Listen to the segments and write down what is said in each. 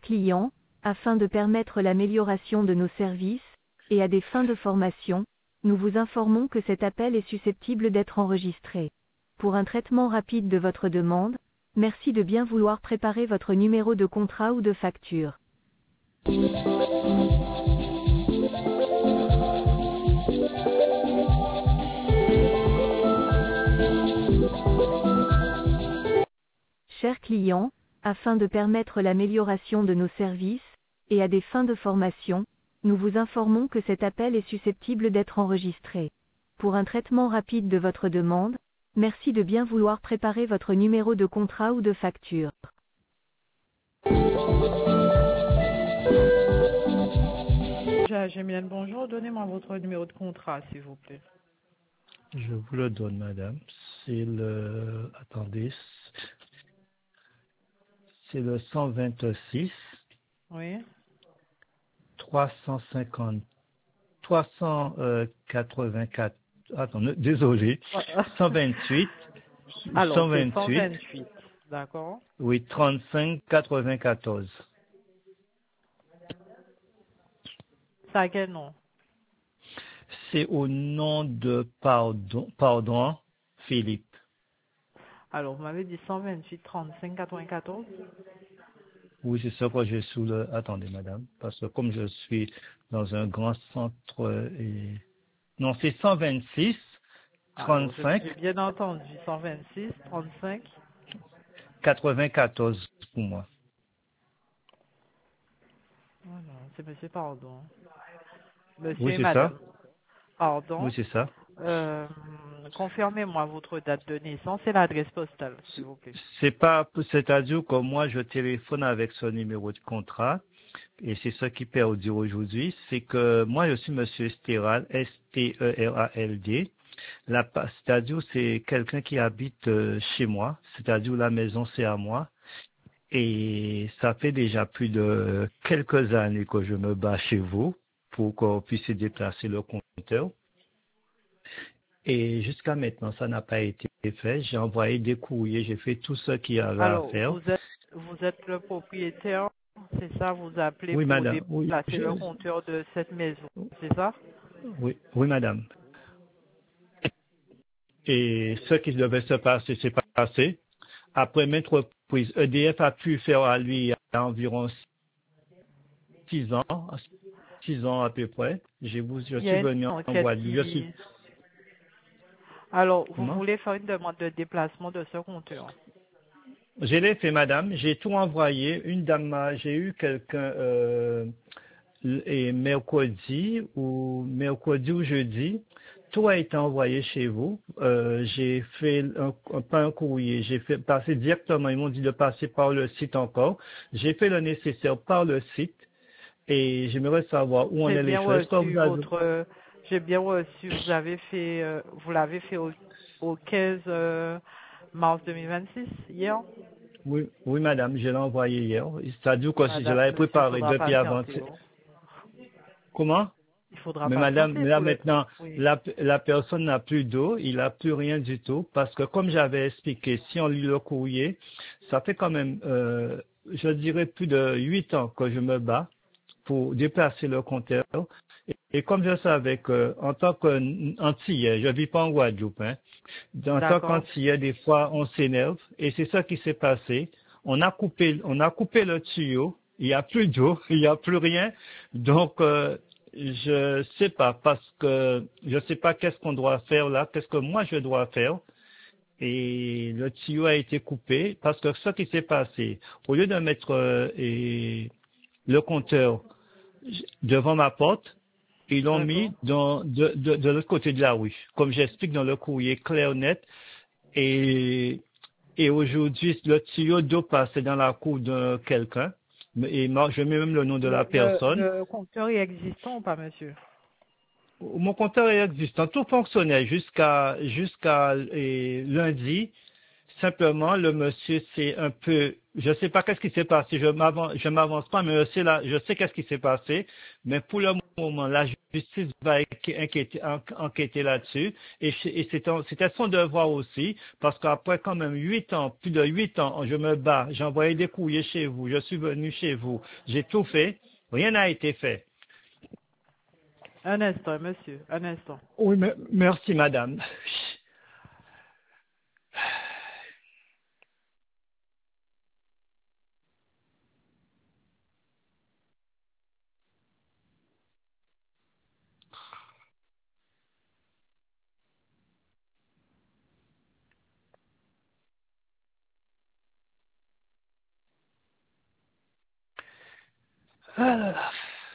clients, afin de permettre l'amélioration de nos services, et à des fins de formation, nous vous informons que cet appel est susceptible d'être enregistré. Pour un traitement rapide de votre demande, merci de bien vouloir préparer votre numéro de contrat ou de facture. Chers clients, afin de permettre l'amélioration de nos services, et à des fins de formation, nous vous informons que cet appel est susceptible d'être enregistré. Pour un traitement rapide de votre demande, merci de bien vouloir préparer votre numéro de contrat ou de facture. Gémienne, bonjour. Donnez-moi votre numéro de contrat, s'il vous plaît. Je vous le donne, madame. C'est le... Attendez. C'est le 126 Oui. 350 384. Attendez, désolé. 128. Alors, 128. 128. D'accord. Oui, 35 94. Ça a quel nom? C'est au nom de pardon, Philippe. Alors, vous m'avez dit 128 35 94. Oui, c'est ça que j'ai sous le... Attendez, madame, parce que comme je suis dans un grand centre... Non, c'est 126 35 J'ai bien entendu. 126 35. 94 pour moi. Oh non, c'est monsieur, pardon. Monsieur Oui, et c'est madame. ça. Pardon. Oui, c'est ça. Confirmez-moi votre date de naissance et l'adresse postale, s'il vous plaît. C'est-à-dire que moi, je téléphone avec ce numéro de contrat, et c'est ça qui perdure aujourd'hui, c'est que moi, je suis monsieur Stéral, S-T-E-R-A-L-D. C'est-à-dire, c'est quelqu'un qui habite chez moi, c'est-à-dire la maison, c'est à moi. Et ça fait déjà plus de quelques années que je me bats chez vous pour qu'on puisse déplacer le compteur. Et jusqu'à maintenant, ça n'a pas été fait. J'ai envoyé des courriers, j'ai fait tout ce qu'il y avait à faire. Vous êtes le propriétaire, c'est ça, vous appelez Oui, pour madame. déplacer le compteur de cette maison, c'est ça? Oui, madame. Et ce qui devait se passer, s'est passé. Après maintes reprises, EDF a pu faire à lui il y a environ 6 ans à peu près. Je suis venu en Guadeloupe. Alors, vous Comment? voulez faire une demande de déplacement de ce compteur? Je l'ai fait, madame. J'ai tout envoyé. J'ai eu quelqu'un et mercredi ou jeudi. Tout a été envoyé chez vous. J'ai fait pas un courrier. J'ai fait passer directement. Ils m'ont dit de passer par le site encore. J'ai fait le nécessaire par le site. Et j'aimerais savoir où on est les choses. J'ai bien reçu, vous l'avez fait au 15 mars 2026, hier? Oui, madame, je l'ai envoyé hier. C'est-à-dire que je l'avais préparé depuis avant. Comment? Il faudra Mais patienter. madame, là maintenant, oui. la personne n'a plus d'eau, il n'a plus rien du tout, parce que comme j'avais expliqué, si on lit le courrier, ça fait quand même, je dirais, plus de 8 ans que je me bats pour déplacer le compteur. Et comme je savais que, en tant qu'Antillais, je vis pas en Guadeloupe, hein, en tant qu'Antillais, des fois, on s'énerve, et c'est ça qui s'est passé. On a coupé le tuyau, il n'y a plus d'eau, il n'y a plus rien. Donc, je sais pas, parce que je sais pas qu'est-ce qu'on doit faire là, qu'est-ce que moi je dois faire. Et le tuyau a été coupé, parce que ce qui s'est passé, au lieu de mettre le compteur devant ma porte, ils l'ont mis de l'autre côté de la rue, comme j'explique dans le courrier clair net. Et aujourd'hui, le tuyau d'eau passait dans la cour de quelqu'un. Et moi, je mets même le nom de la personne. Le compteur est existant ou pas, monsieur? Mon compteur est existant. Tout fonctionnait jusqu'à lundi. Simplement, le monsieur, c'est un peu, je sais pas qu'est-ce qui s'est passé. Je m'avance pas, mais je sais qu'est-ce qui s'est passé. Mais pour le moment, la justice va enquêter là-dessus et c'était son devoir aussi parce qu'après quand même 8 ans, plus de 8 ans, je me bats, j'ai envoyé des courriers chez vous, je suis venu chez vous, j'ai tout fait, rien n'a été fait. Un instant, monsieur, un instant. Oui, mais, merci madame. Ah là là.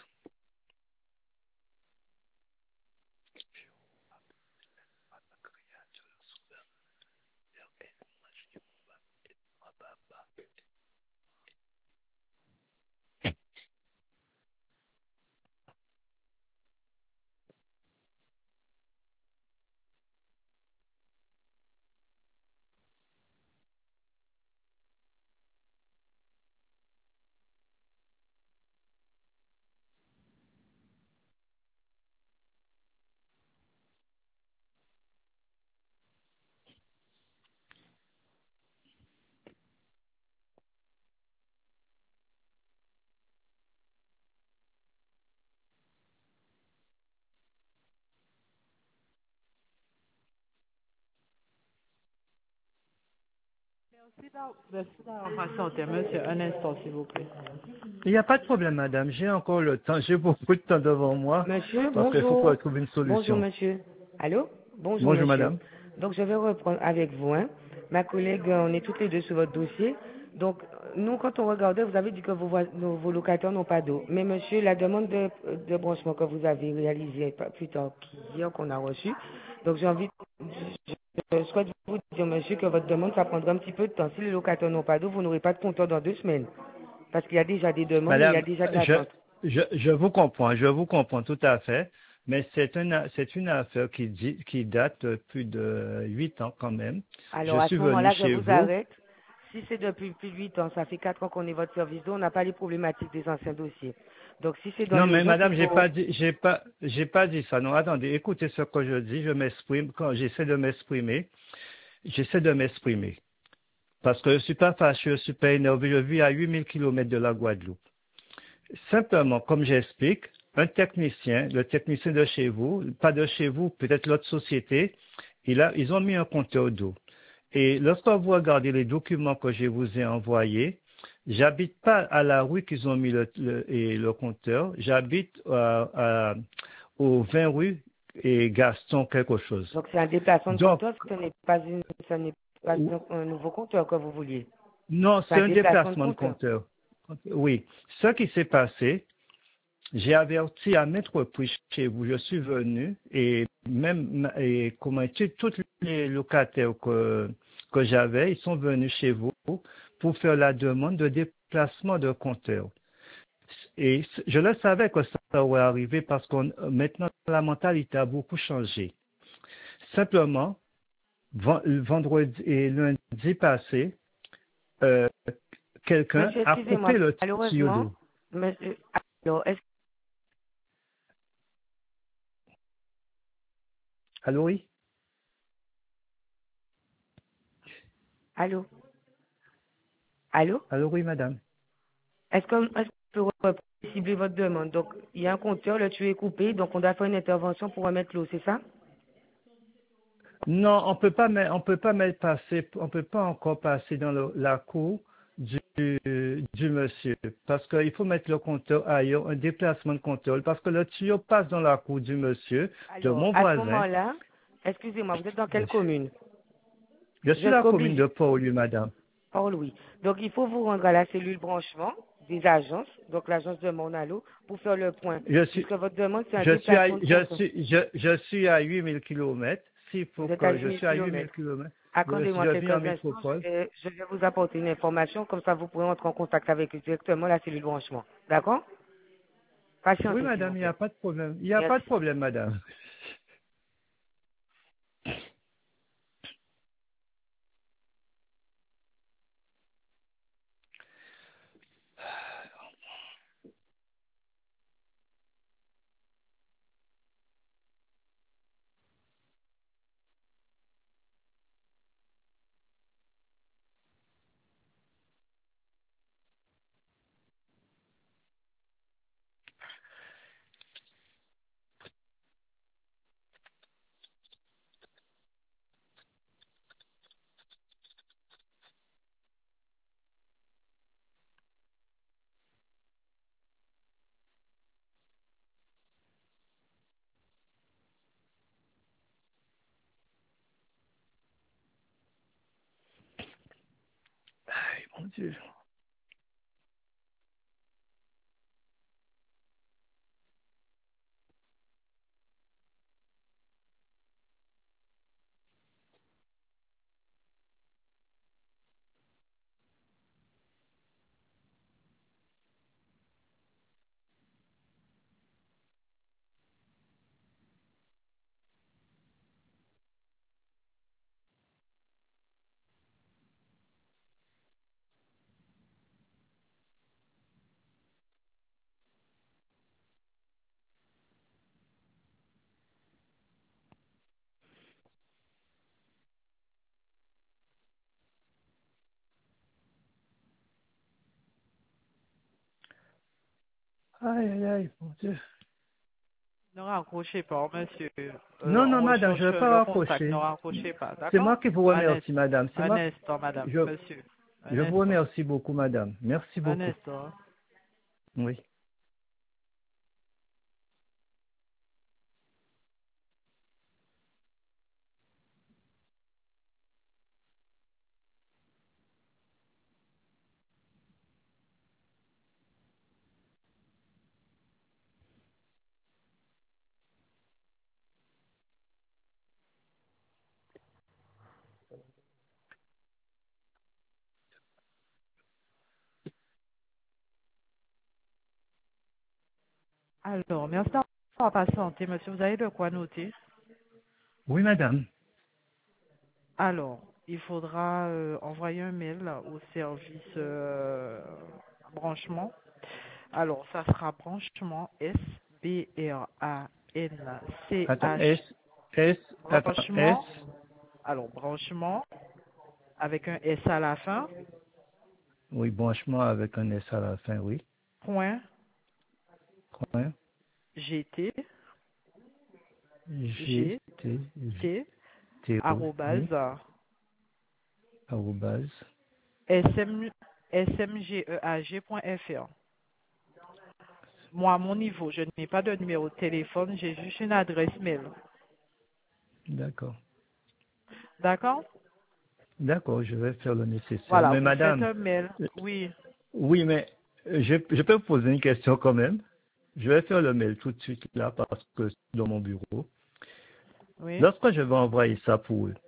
Merci d'avoir patienté, monsieur, un instant, s'il vous plaît. Il n'y a pas de problème madame, j'ai encore le temps, j'ai beaucoup de temps devant moi Monsieur, parce qu'il faut qu'on bonjour. trouve une Bonjour, solution. monsieur. Allô? Bonjour, Bonjour monsieur. madame. Donc, je vais reprendre avec vous. Hein. Ma collègue, on est toutes les deux sur votre dossier. Donc, nous, quand on regardait, vous avez dit que vos locataires n'ont pas d'eau. Mais, monsieur, la demande de branchement que vous avez réalisée plus tard qu'hier qu'on a reçue, donc je souhaite vous dire, monsieur, que votre demande, ça prendra un petit peu de temps. Si les locataires n'ont pas d'eau, vous n'aurez pas de compteur dans 2 semaines. Parce qu'il y a déjà des demandes et il y a Madame, déjà de l'attente. je vous comprends tout à fait, mais c'est une affaire qui date plus de 8 ans quand même. Je Alors, à suis ce venu moment-là, je chez vous vous. arrête. Si c'est depuis plus de 8 ans, ça fait 4 ans qu'on est votre service d'eau, on n'a pas les problématiques des anciens dossiers. Donc, si c'est dans Non, mais l'urgence, il madame, faut... j'ai pas dit ça. Non, attendez, écoutez ce que je dis, je m'exprime quand j'essaie de m'exprimer. Parce que je suis pas fâché, je suis pas énervé, je vis à 8000 kilomètres de la Guadeloupe. Simplement, comme j'explique, le technicien de chez vous, pas de chez vous, peut-être l'autre société, ils ont mis un compteur d'eau. Et lorsque vous regardez les documents que je vous ai envoyés, j'habite pas à la rue qu'ils ont mis le compteur, j'habite au 20 rue et Gaston quelque chose. Donc, c'est un déplacement de Donc, compteur, ce n'est pas un nouveau compteur que vous vouliez. non, C'est c'est un un déplacement de déplacement de compteur. compteur. Oui. Ce qui s'est passé, j'ai averti à maintes reprises chez vous, je suis venu et comment dire, tous les locataires que j'avais, ils sont venus chez vous pour faire la demande de déplacement de compteur. Et je le savais que ça aurait arrivé parce que maintenant la mentalité a beaucoup changé. Simplement, vendredi et lundi passé, euh, quelqu'un Monsieur, a excusez-moi, coupé le tuyau malheureusement, d'eau. monsieur, alors, Allô, oui? allô, allô, Allô, oui, madame? est-ce que peut cibler votre demande? Donc, il y a un compteur, le tuyau est coupé, donc on doit faire une intervention pour remettre l'eau, c'est ça? Non, on peut pas mettre passer, on peut pas encore passer dans la cour du monsieur, parce qu'il faut mettre le compteur ailleurs, un déplacement de compteur, parce que le tuyau passe dans la cour du monsieur, de Alors, mon à ce voisin. moment-là, excusez-moi, vous êtes dans quelle commune? Je Je suis la serai commune obligée. de Port-Louis, madame. Oh Louis. Donc, il faut vous rendre à la cellule branchement des agences, donc l'agence de Monalo, pour faire le point. Je suis, Puisque votre demande, c'est un déplacement de compte. je suis à 8000 kilomètres. S'il faut Vous êtes à que je 8000 suis à 8000 kilomètres. kilomètres, Accordez-moi je vis en quelques instants, métropole. je vais vous apporter une information, comme ça vous pourrez entrer en contact avec eux directement la cellule branchement. D'accord? Oui, Patientez, s'il madame, vous il n'y a plaît. pas de problème. Il n'y a pas de Merci. problème, madame. Mon Dieu. Aïe, aïe, aïe, mon Dieu. Ne raccrochez pas, monsieur. Non, non, On madame, je ne recherche vais pas le contact. Ne raccrocher. raccrochez pas, C'est d'accord? moi qui vous remercie, madame. C'est Un moi, instant, madame, je, monsieur. Un je vous instant. remercie beaucoup, madame. Merci Un beaucoup. instant. Oui. Alors, merci d'avoir patienté, monsieur. Vous avez de quoi noter? Oui, madame. Alors, il faudra envoyer un mail au service branchement. Alors, ça sera branchement Attends, S-B-R-A-N-C-H. attends, S. Branchement. Alors, branchement avec un S à la fin. Oui, branchement avec un S à la fin, oui. Point Point. GT. G, G. T, T. T, O, oui. Arrobase. Arrobase. smgeag.fr. Moi, à mon niveau, je n'ai pas de numéro de téléphone, j'ai juste une adresse mail. D'accord. D'accord? D'accord, je vais faire le nécessaire. Voilà, Mais vous faites madame, un mail. Oui. oui, mais je peux vous poser une question quand même. Je vais faire le mail tout de suite là parce que c'est dans mon bureau. Oui. Lorsque je vais envoyer ça pour eux,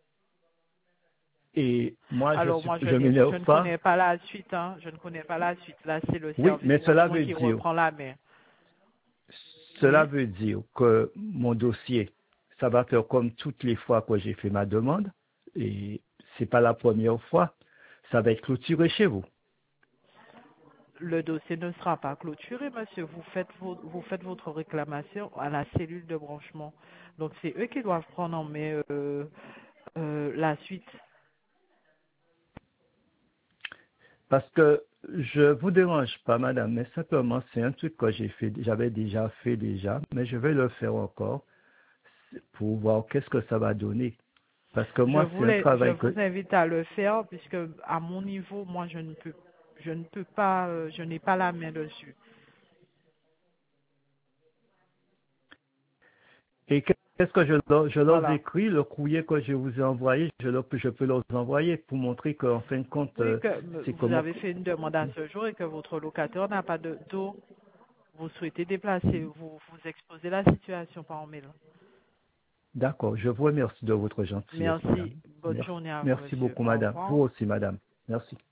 et moi Alors, moi, je je m'énerve ne pas. connais pas la suite, hein. Je ne connais pas la suite. Là, c'est le Oui, service mais branchement qui reprend la main. cela Oui. veut dire que mon dossier, ça va faire comme toutes les fois que j'ai fait ma demande, et c'est pas la première fois. Ça va être clôturé chez vous. Le dossier ne sera pas clôturé, monsieur. Vous faites votre réclamation à la cellule de branchement. Donc, c'est eux qui doivent prendre en main la suite. Parce que je vous dérange pas, madame, mais simplement, c'est un truc que j'avais déjà fait, mais je vais le faire encore pour voir qu'est-ce que ça va donner. Parce que moi, c'est un Je travail vous que, invite à le faire puisque à mon niveau, moi, je ne peux pas, je n'ai pas la main dessus. et qu'est-ce que je leur Voilà. écris, le courrier que je vous ai envoyé, je peux leur envoyer pour montrer qu'en fin de compte, Oui, que c'est vous comment. avez fait une demande à ce jour et que votre locataire n'a pas d'eau. Vous souhaitez déplacer, vous exposez la situation par mail. D'accord, je vous remercie de votre gentillesse, madame. Merci. Bonne journée à vous, Merci monsieur. beaucoup, Au madame. revoir. Vous aussi, madame. Merci.